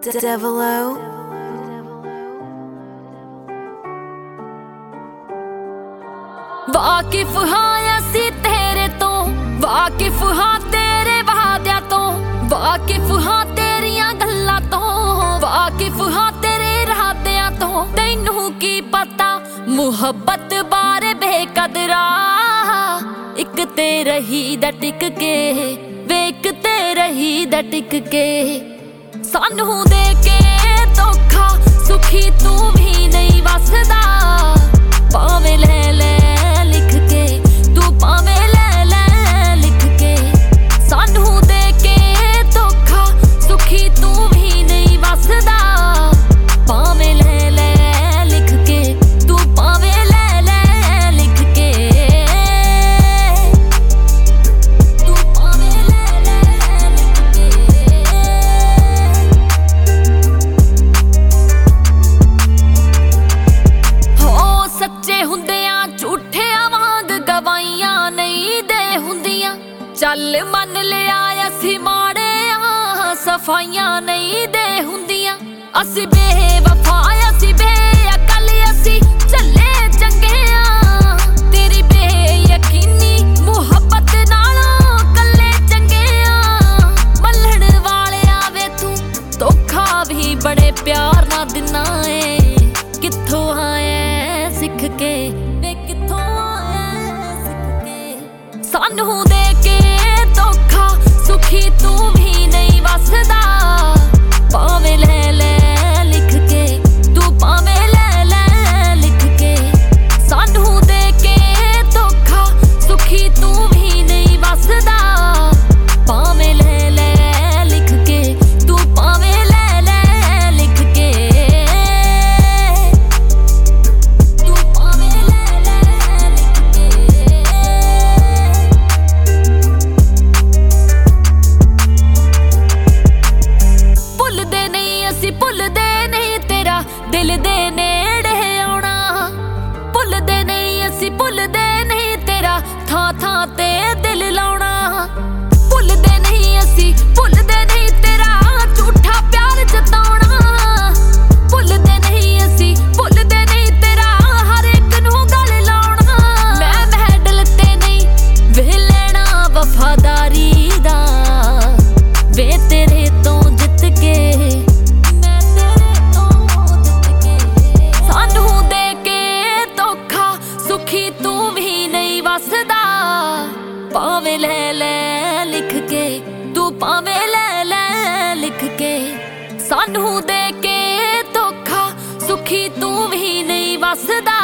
Devilo वाकिफ हाँ असी तेरे तो वाकिफ हाँ तेरे वादिया तो वाकिफ हाँ तेरिया गल्लां तो वाकिफ हाँ तेरे इरादियां तो तैनू की पता मुहब्बत बारे बेकदरा इक ते रही दा टिक के वेक ते रही दा टिक के सानू दे के धोखा सुखी तू भी नहीं वसदा पावे ले ले लिख के तू पावे ले ले लिख के सानू दे के धोखा सुखी तू भी नहीं वसदा पावे ले ले लिख के तू पावे ले ले लिख के तू पावे ले ले लिख के हो सच्चे हुंदे झूठिया वांग गवाइयां नहीं दे हुंदियां चल मन लिया असी माड़े सफाइयां नहीं दे हुंदियां असी बेवफा असी बेअकल असी चले चंगे तेरी बेयकीनी मुहब्बत नालों कल्ले चंगे मल्लण वाले आवे तू धोखा भी बड़े प्यार ना दिना है कित्थों आया सिख के सानू दे के धोखा सुखी तू भी नहीं वसदा पावे ले ले लिख के तू पावे ले ले लिख के सानू दे के धोखा सुखी तू भी नहीं वसदा पावे ले ले लिख के तू पावे ले ले लिख के तू पावे ले ले लिख के भुलदे नहीं तेरा दिल दे नेड़े आउणा भुलदे नहीं असी भुलदे नहीं तेरा थां थां ते दिल लाउणा भुलदे नहीं असी भुलदे नहीं तेरा झूठा प्यार जताउणा भुलदे नहीं असी भुलदे नहीं तेरा हर एक नू गल लाउणा मैं महडल ते नहीं वे लेना वफादारी दा वे तेरे तो जित के सुखी तू भी नहीं वसदा पावे ले ले लिख के तू पावे ले ले लिख के सानू दे के धोखा सुखी तू भी नहीं वसदा